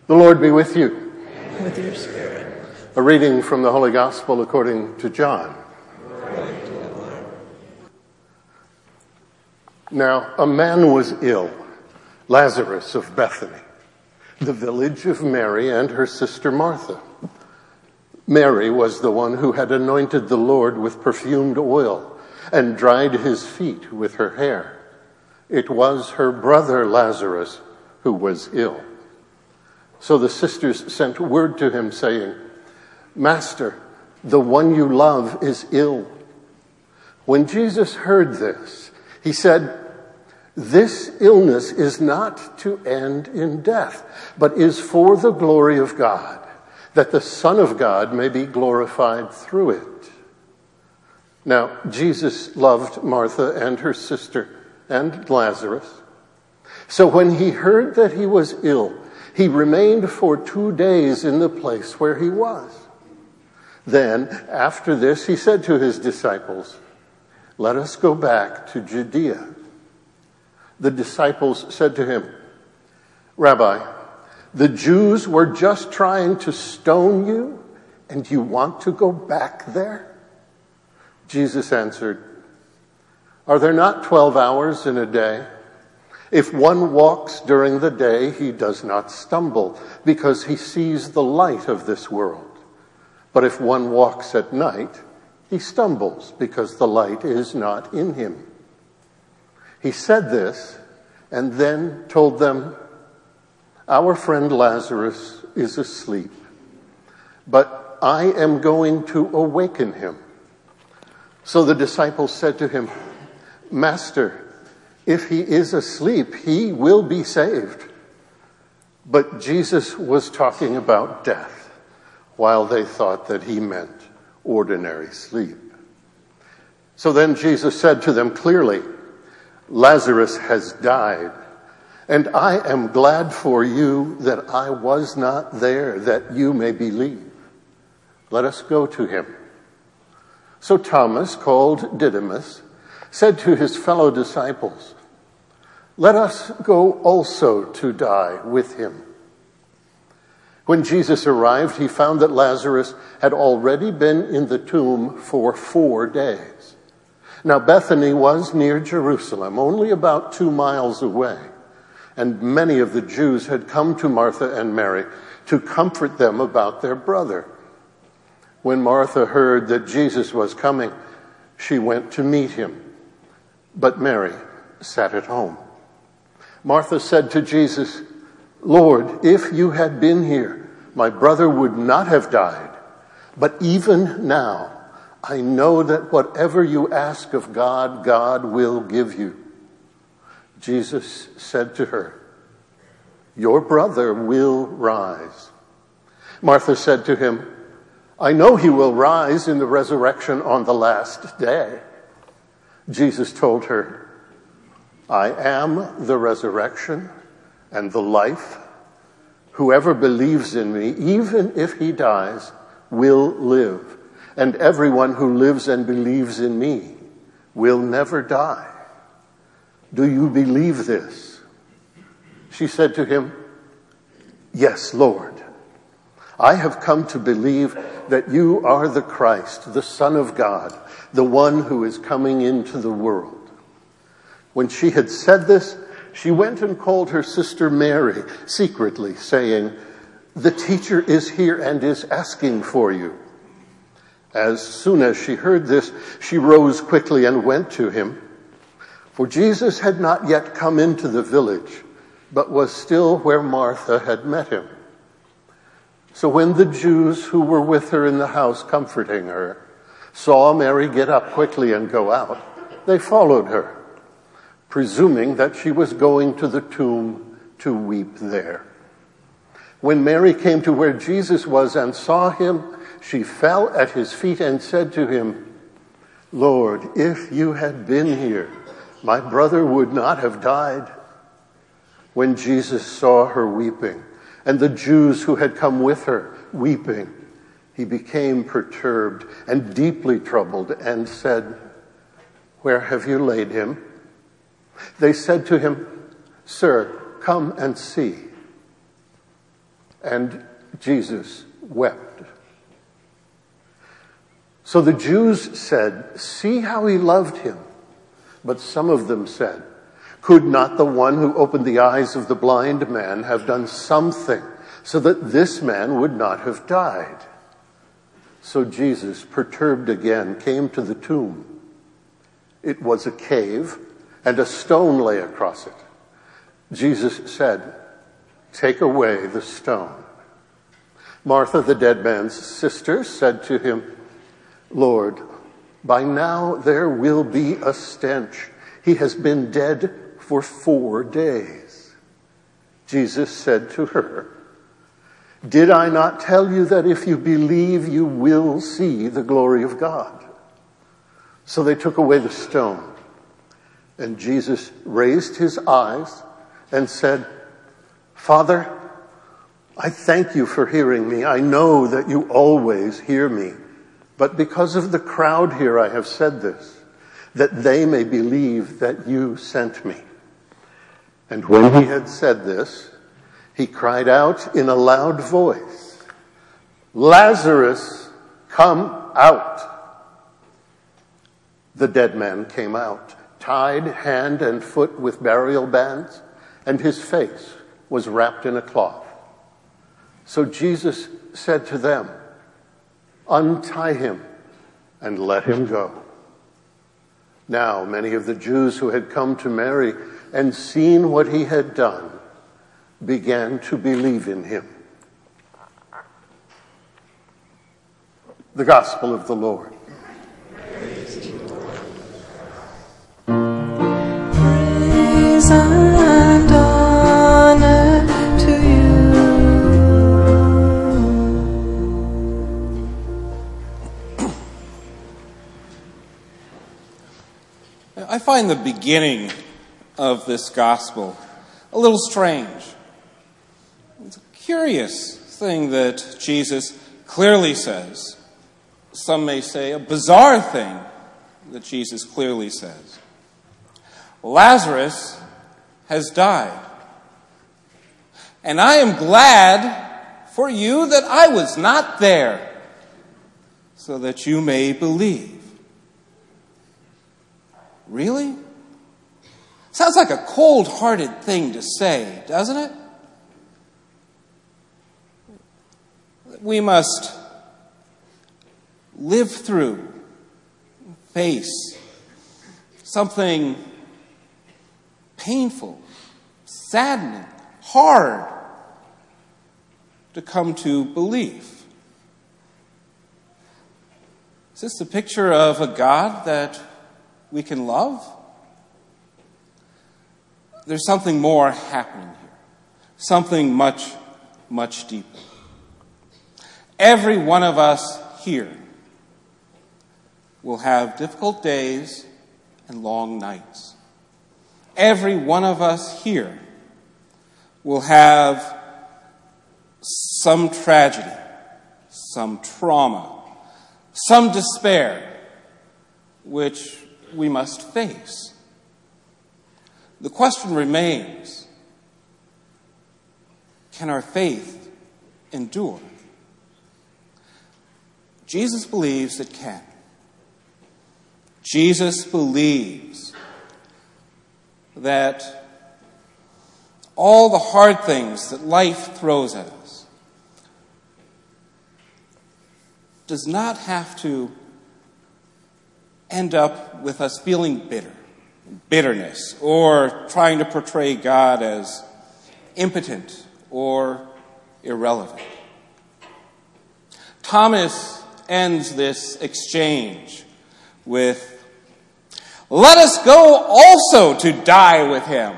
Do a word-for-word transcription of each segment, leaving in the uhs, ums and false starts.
The Lord be with you. And with your spirit. A reading from the Holy Gospel according to John. Now, a man was ill, Lazarus of Bethany, the village of Mary and her sister Martha. Mary was the one who had anointed the Lord with perfumed oil and dried his feet with her hair. It was her brother Lazarus who was ill. So the sisters sent word to him saying, "Master, the one you love is ill." When Jesus heard this, he said, "This illness is not to end in death, but is for the glory of God, that the Son of God may be glorified through it." Now, Jesus loved Martha and her sister and Lazarus. So when he heard that he was ill, he remained for two days in the place where he was. Then, after this, he said to his disciples, "Let us go back to Judea." The disciples said to him, "Rabbi, the Jews were just trying to stone you, and you want to go back there?" Jesus answered, "Are there not twelve hours in a day? If one walks during the day, he does not stumble, because he sees the light of this world. But if one walks at night, he stumbles, because the light is not in him." He said this, and then told them, "Our friend Lazarus is asleep, but I am going to awaken him." So the disciples said to him, "Master, if he is asleep, he will be saved." But Jesus was talking about death, while they thought that he meant ordinary sleep. So then Jesus said to them clearly, "Lazarus has died, and I am glad for you that I was not there, that you may believe. Let us go to him." So Thomas, called Didymus, said to his fellow disciples, "Let us go also to die with him." When Jesus arrived, he found that Lazarus had already been in the tomb for four days. Now Bethany was near Jerusalem, only about two miles away, and many of the Jews had come to Martha and Mary to comfort them about their brother. When Martha heard that Jesus was coming, she went to meet him, but Mary sat at home. Martha said to Jesus, "Lord, if you had been here, my brother would not have died. But even now, I know that whatever you ask of God, God will give you." Jesus said to her, "Your brother will rise." Martha said to him, "I know he will rise in the resurrection on the last day." Jesus told her, "I am the resurrection and the life. Whoever believes in me, even if he dies, will live. And everyone who lives and believes in me will never die. Do you believe this?" She said to him, "Yes, Lord. I have come to believe that you are the Christ, the Son of God, the one who is coming into the world." When she had said this, she went and called her sister Mary secretly, saying, "The teacher is here and is asking for you." As soon as she heard this, she rose quickly and went to him. For Jesus had not yet come into the village, but was still where Martha had met him. So when the Jews who were with her in the house comforting her saw Mary get up quickly and go out, they followed her, presuming that she was going to the tomb to weep there. When Mary came to where Jesus was and saw him, she fell at his feet and said to him, "Lord, if you had been here, my brother would not have died." When Jesus saw her weeping, and the Jews who had come with her weeping, he became perturbed and deeply troubled and said, "Where have you laid him?" They said to him, "Sir, come and see." and Jesus wept. So the Jews said, "See how he loved him." But some of them said, "Could not the one who opened the eyes of the blind man have done something so that this man would not have died?" So Jesus, perturbed again, came to the tomb. It was a cave, and a stone lay across it. Jesus said, "Take away the stone." Martha, the dead man's sister, said to him, "Lord, by now there will be a stench. He has been dead for four days." Jesus said to her, "Did I not tell you that if you believe, you will see the glory of God?" So they took away the stone. And Jesus raised his eyes and said, "Father, I thank you for hearing me. I know that you always hear me. But because of the crowd here I have said this, that they may believe that you sent me." And when he had said this, he cried out in a loud voice, "Lazarus, come out." The dead man came out, tied hand and foot with burial bands, and his face was wrapped in a cloth. So Jesus said to them, "Untie him and let him go." Now many of the Jews who had come to Mary and seen what he had done began to believe in him. The Gospel of the Lord. Praise and honor to you. I find the beginning of this gospel a little strange. It's a curious thing that Jesus clearly says. Some may say a bizarre thing that Jesus clearly says. Lazarus has died. And I am glad for you that I was not there, so that you may believe. Really? Sounds like a cold-hearted thing to say, doesn't it? We must live through, face something painful, saddening, hard to come to belief. Is this the picture of a God that we can love? There's something more happening here. Something much, much deeper. Every one of us here will have difficult days and long nights. Every one of us here will have some tragedy, some trauma, some despair, which we must face. The question remains, can our faith endure? Jesus believes it can. Jesus believes that all the hard things that life throws at us does not have to end up with us feeling bitter, bitterness, or trying to portray God as impotent or irrelevant. Thomas ends this exchange with, "Let us go also to die with him."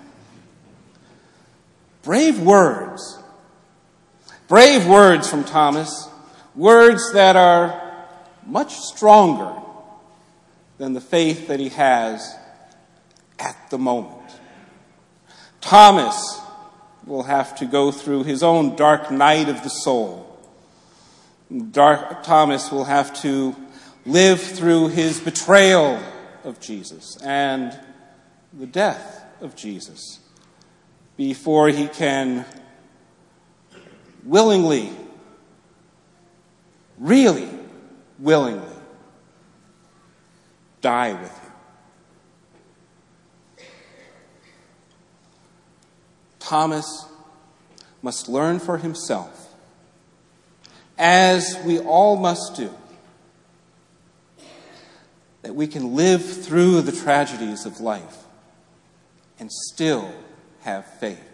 Brave words. Brave words from Thomas. Words that are much stronger than the faith that he has at the moment. Thomas will have to go through his own dark night of the soul. Dark, Thomas will have to live through his betrayal of Jesus and the death of Jesus before he can willingly, really willingly die with you. Thomas must learn for himself, as we all must do, that we can live through the tragedies of life and still have faith.